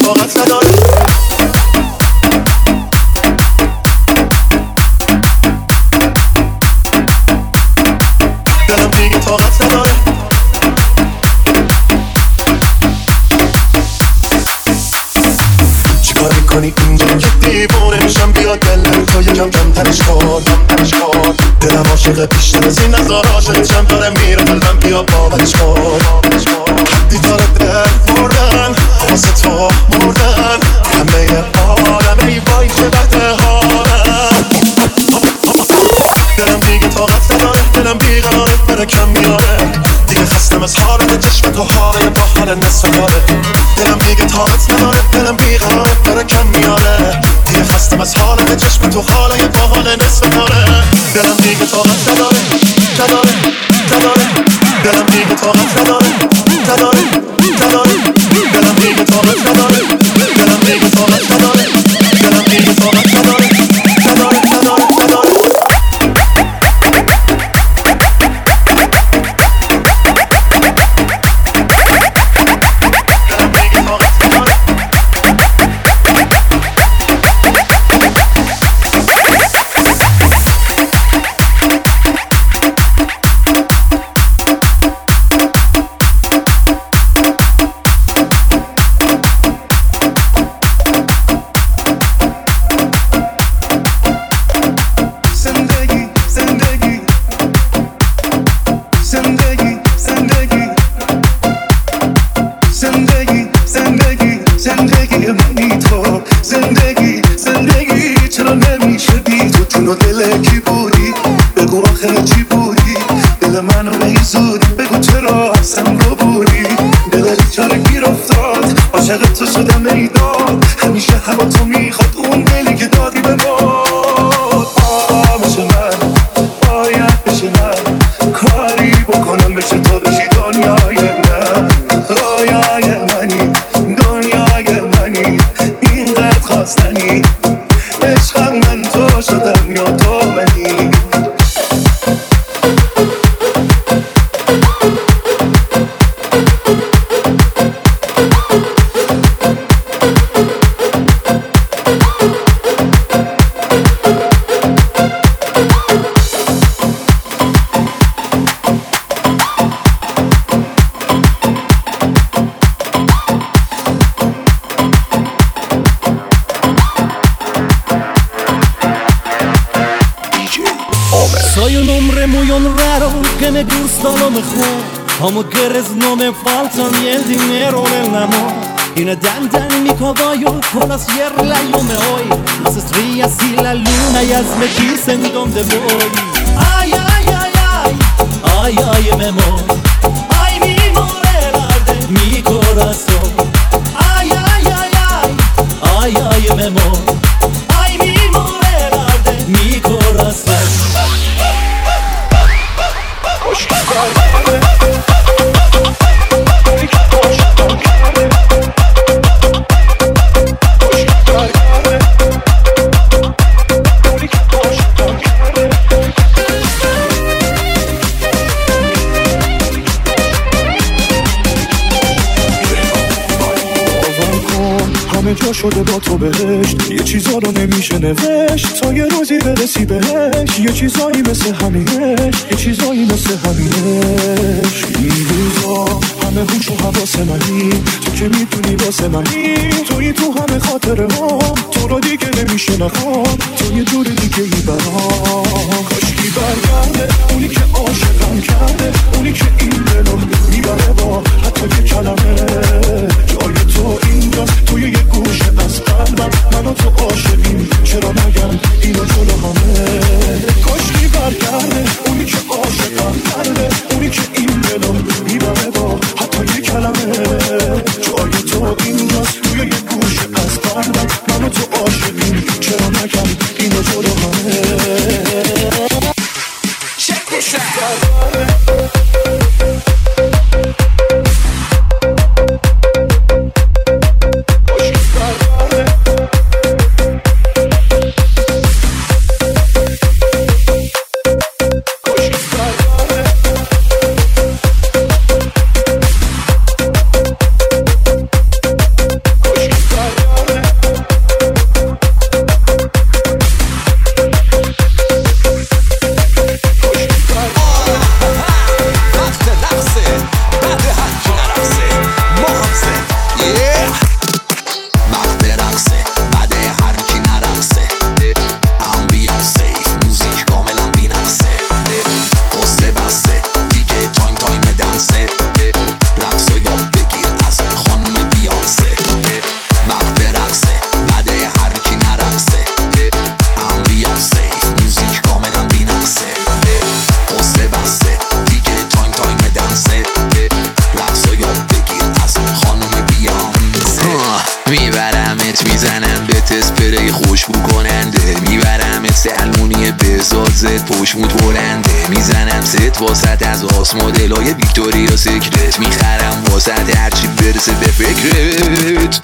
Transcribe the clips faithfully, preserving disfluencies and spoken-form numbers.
طاقت نداره. دلم دیگه طاقت نداره. چیکار میکنی اینجا که دیوونه میشم؟ بیا دلم تو یکم کم تنش کن، کم تنش کن. دلم عاشق بیشتر از این نزار عاشقشم داره میره قلبم، بیا باورش کن. حدی داره دل بردن واسه تو مردن، همه عالم ای وای چه بده حالم. دلم دیگه طاقت نداره، دلم بیقراره بره کم میاره. دیگه خستم از حالت چشم تو حاله با حال نصف کاره. دلم دیگه طاقت نداره، دلم بیقراره بره کم میاره. دیگه خستم از حالت چشم تو حاله با حال نصف کاره. دلم دیگه طاقت نداره، نداره، نداره. دلم دیگه طاقت نداره، نداره، نداره. دلم دیگه طاقت نداره، دلم دیگه طاقت نداره. دلم دیگه طاقت نداره، نداره، نداره، نداره. Como quieres no me falta ni el dinero del amor. Y nadando en mi caballo con la sierra yo me voy. Las estrellas y la luna ellas me dicen dónde voy. Ay, ay, ay, ay, ay, ay, mi amor. Ay, mi morena de mi corazón. Ay, ay, ay, ay, ay, ay, mi amor. Ay, mi morena de mi corazón. جا شده با تو بهشت، یه چیزا رو نمیشه نوشت تا یه روزی برسی بهش. یه چیزایی مثل همینش، یه چیزایی مثل همینش. این روزا همه هوش و حواس منی، تو که میتونی واسه منی. توی تو همه خاطره ها، تو رو دیگه نمیشه نخوام. تو یه جور دیگه ای برام کاشکی برگرده. اونی که عاشقم کرده، اونی که این دلو میبره با حتی یه کلمه. جای تو اینجاست توی یه گوشه از قلبم، من و تو عاشقیم. چرا نگم اینو جلو همه. کاشکی برگرده اونی که عاشقم کرده، اونی که این دلو میبره با حتی یه کلمه. جای تو اینجاست توی یه گوشه از قلبم، من و تو عاشقیم. چرا نگم اینو جلو همه. Check this out. خوشبو کننده، میبرم مثل المونی بزازت پشموت بلنده، میزنم ست واسط از آس مدلای ویکتوریا سیکرت، میخرم واسط هرچی برسه به فکرت.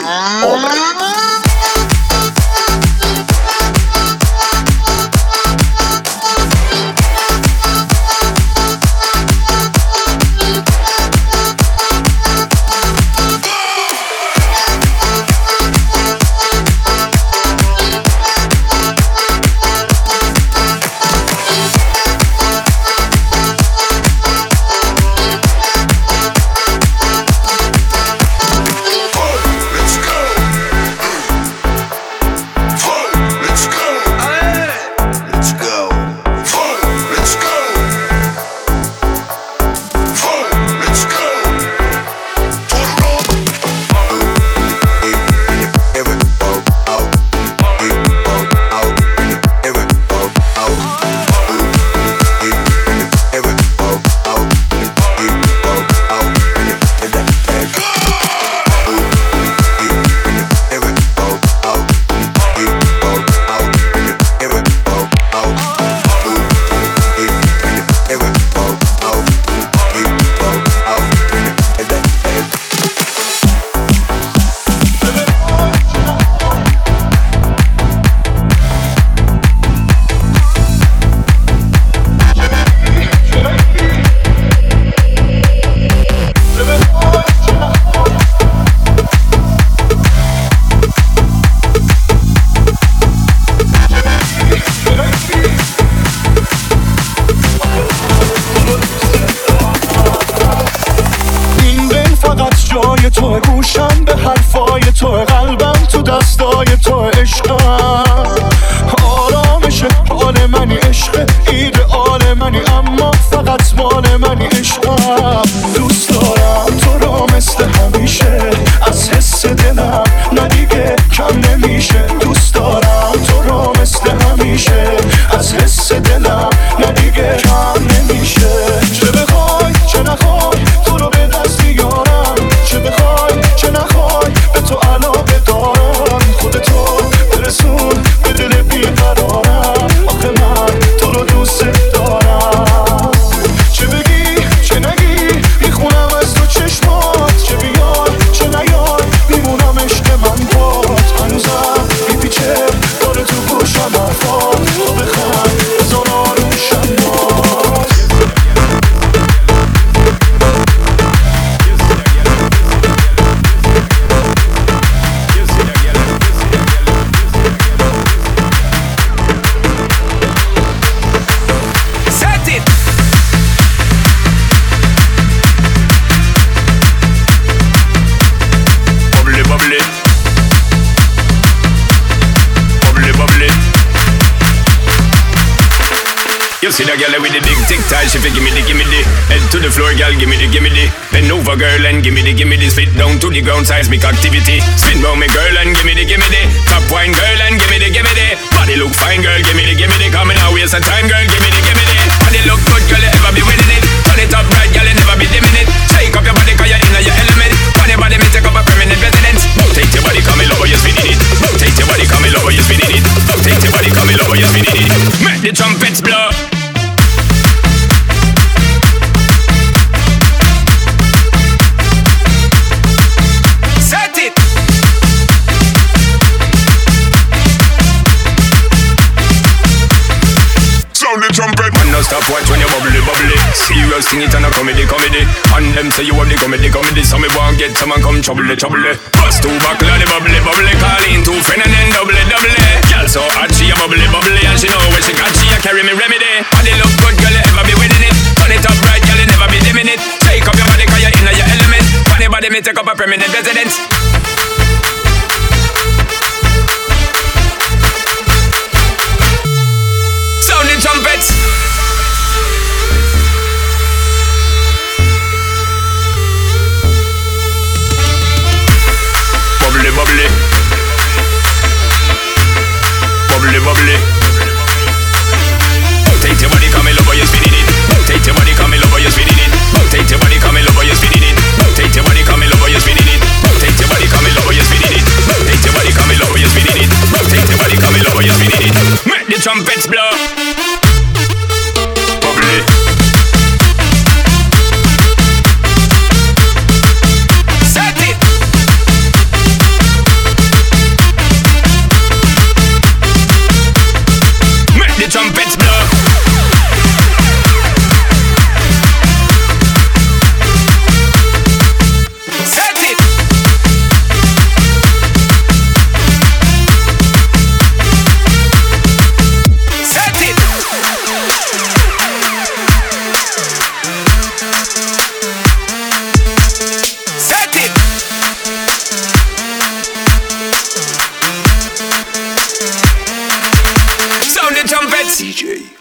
See that girl with the big tic tac, she fi gimme the, gimme the. Head to the floor, girl, gimme the, gimme the. Bend over, girl, and gimme the, gimme the. Spit down to the ground, seismic activity. Spin round me, girl, and gimme the, gimme the. Top wine, girl, and gimme the, gimme the. Body look fine, girl, gimme the, gimme the. Coming out, waste of time, girl, gimme the, gimme the. Body look good, girl, you ever be winning it. Turn it up right, girl, you never be dimming it. Shake up your body, cause you're in your element. Body, body, me take up a permanent residence. Rotate your body, come in lower, you're spinning it. Rotate your body, come in lower, you're spinning it. Rotate your body, come in lower, you're spinning it. Make the trumpets blow. Trumpet man, no stop watch when you bubbly bubbly. Serious sing it and a comedy comedy. And them say you have the comedy comedy. So me want get someone come trouble trouble. Bust two buckle of the bubbly bubbly. Call in two friend and then double double. Girl so hot she a bubbly bubbly. And she know when she got she a carry me remedy. Body look good, girl, you ever be winning it. Turn it up right, girl, you never be dimming it. Shake up your body cause you're in your element. Funny body me take up a permanent residence. Sound the trumpets. Bubbly bubbly. Bubbly bubbly. Rotate your body, come in over, you're spinning it. Rotate your body, come in over, you're spinning it. Rotate your body, come in over, you're spinning it. Rotate your body, come in over, you're spinning it. Rotate your body, trumpets blow. Bubbly. Set it. Make the trumpets blow. D J